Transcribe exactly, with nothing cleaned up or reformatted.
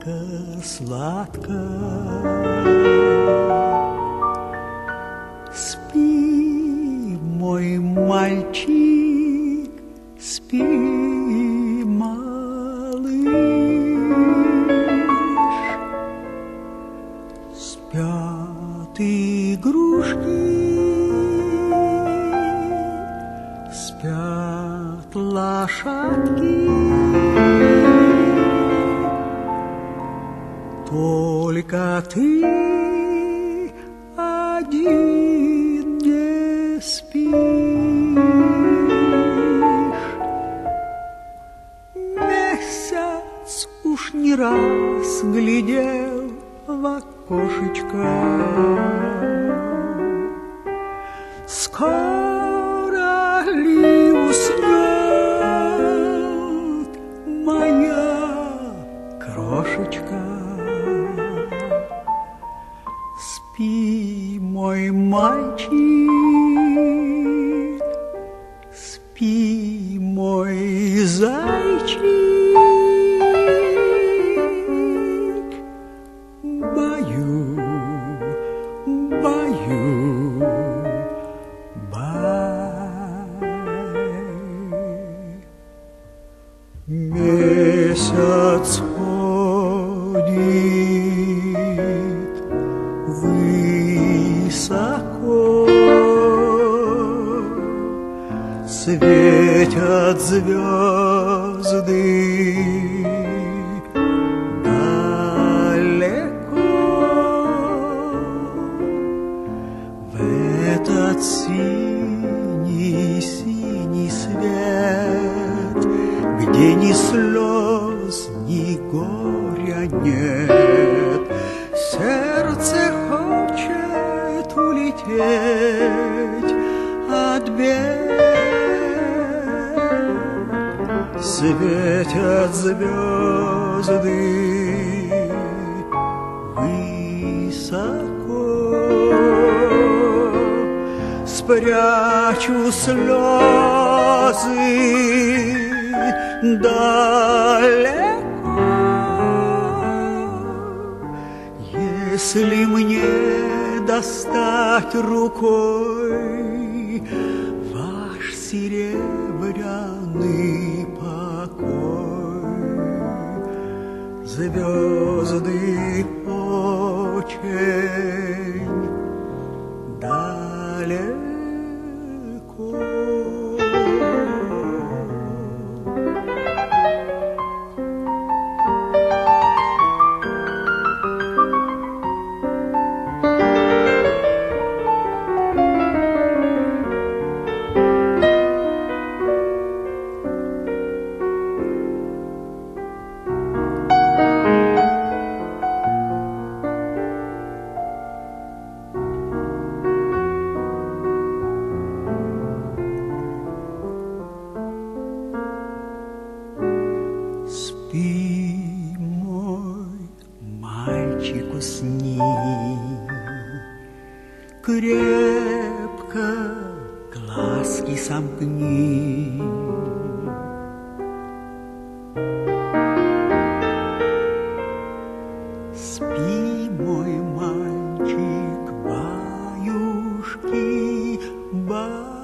сладко. Спи, мой мальчик, спи, малыш. Спят игрушки, спят лошадки, только ты один не спишь. Месяц уж не раз глядел в окошечко. Скоро ли уснет моя крошечка? Спи, мой мальчик, спи, мой зайчик. Баю, баю, бай. Месяц ходит высоко, светят звезды далеко. В этот синий, синий свет, где ни слез, ни горя нет, сердце хочет улететь от бед. Светят звезды высоко, спрячу слезы далеко. Если мне достать рукой ваш серебряный покой, звезды очень далеко. Спи, мой мальчик, усни, крепко глазки сомкни. Спи, мой мальчик, баюшки, баюшки.